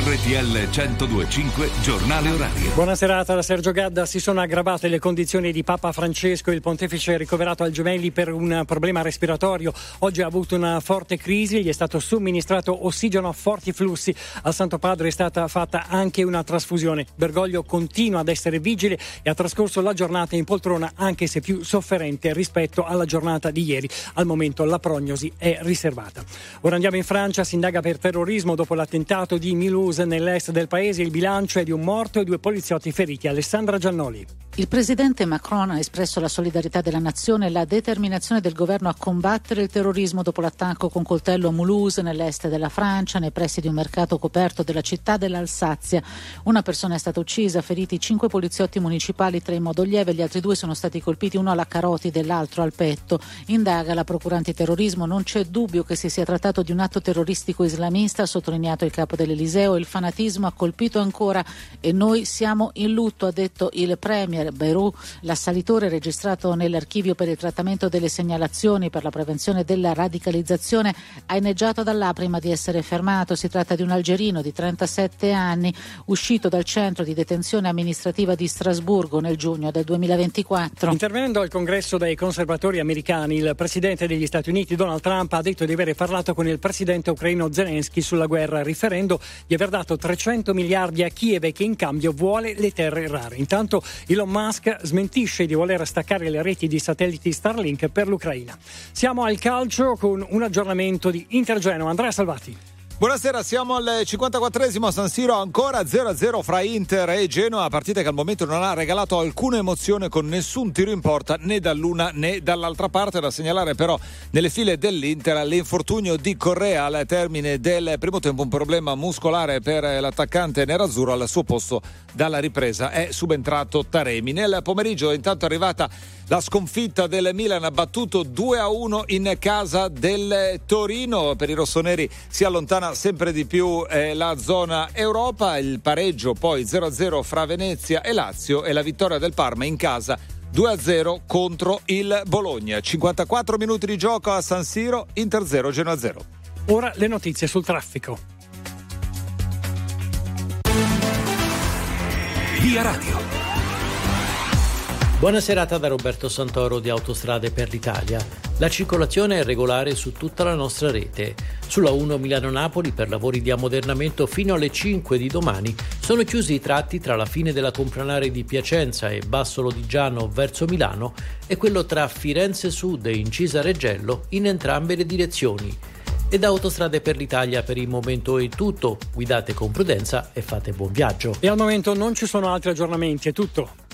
RTL 102.5 Giornale Orario. Buona serata da Sergio Gadda. Si sono aggravate le condizioni di Papa Francesco. Il pontefice è ricoverato al Gemelli per un problema respiratorio. Oggi ha avuto una forte crisi, gli è stato somministrato ossigeno a forti flussi. Al Santo Padre è stata fatta anche una trasfusione. Bergoglio continua ad essere vigile e ha trascorso la giornata in poltrona, anche se più sofferente rispetto alla giornata di ieri. Al momento la prognosi è riservata. Ora andiamo in Francia. Si indaga per terrorismo dopo l'attentato di Mulhouse nell'est del paese. Il bilancio è di un morto e 2 poliziotti feriti. Alessandra Giannoli. Il presidente Macron ha espresso la solidarietà della nazione e la determinazione del governo a combattere il terrorismo dopo l'attacco con coltello a Mulhouse nell'est della Francia, nei pressi di un mercato coperto della città dell'Alsazia. Una persona è stata uccisa, feriti 5 poliziotti municipali, 3 in modo lieve, gli altri 2 sono stati colpiti, uno alla carotide e l'altro al petto. Indaga la procura antiterrorismo, non c'è dubbio che si sia trattato di un atto terroristico islamista, ha sottolineato il capo dell'Eliseo. Il fanatismo ha colpito ancora e noi siamo in lutto, ha detto il premier Bayrou. L'assalitore registrato nell'archivio per il trattamento delle segnalazioni per la prevenzione della radicalizzazione ha inneggiato da là prima di essere fermato. Si tratta di un algerino di 37 anni uscito dal centro di detenzione amministrativa di Strasburgo nel giugno del 2024. Intervenendo al congresso dei conservatori americani, il presidente degli Stati Uniti Donald Trump ha detto di aver parlato con il presidente ucraino Zelensky sulla guerra, riferendo di aver dato 300 miliardi a Kiev e che in cambio vuole le terre rare. Intanto Elon Musk smentisce di voler staccare le reti di satelliti Starlink per l'Ucraina. Siamo al calcio con un aggiornamento di Inter-Genoa. Andrea Salvati. Buonasera, siamo al 54esimo a San Siro, ancora 0-0 fra Inter e Genoa, partita che al momento non ha regalato alcuna emozione con nessun tiro in porta né dall'una né dall'altra parte. Da segnalare però nelle file dell'Inter l'infortunio di Correa al termine del primo tempo, un problema muscolare per l'attaccante nerazzurro. Al suo posto dalla ripresa è subentrato Taremi. Nel pomeriggio intanto è arrivata la sconfitta del Milan, battuto 2-1 in casa del Torino. Per i rossoneri si allontana sempre di più la zona Europa. Il pareggio poi 0-0 fra Venezia e Lazio e la vittoria del Parma in casa 2-0 contro il Bologna. 54 minuti di gioco a San Siro, Inter 0, Genoa 0. Ora le notizie sul traffico. Via Radio. Buona serata da Roberto Santoro di Autostrade per l'Italia. La circolazione è regolare su tutta la nostra rete. Sulla 1 Milano-Napoli per lavori di ammodernamento fino alle 5 di domani sono chiusi i tratti tra la fine della complanare di Piacenza e Basso Lodigiano verso Milano e quello tra Firenze Sud e Incisa Reggello in entrambe le direzioni. E da Autostrade per l'Italia per il momento è tutto. Guidate con prudenza e fate buon viaggio. E al momento non ci sono altri aggiornamenti, è tutto.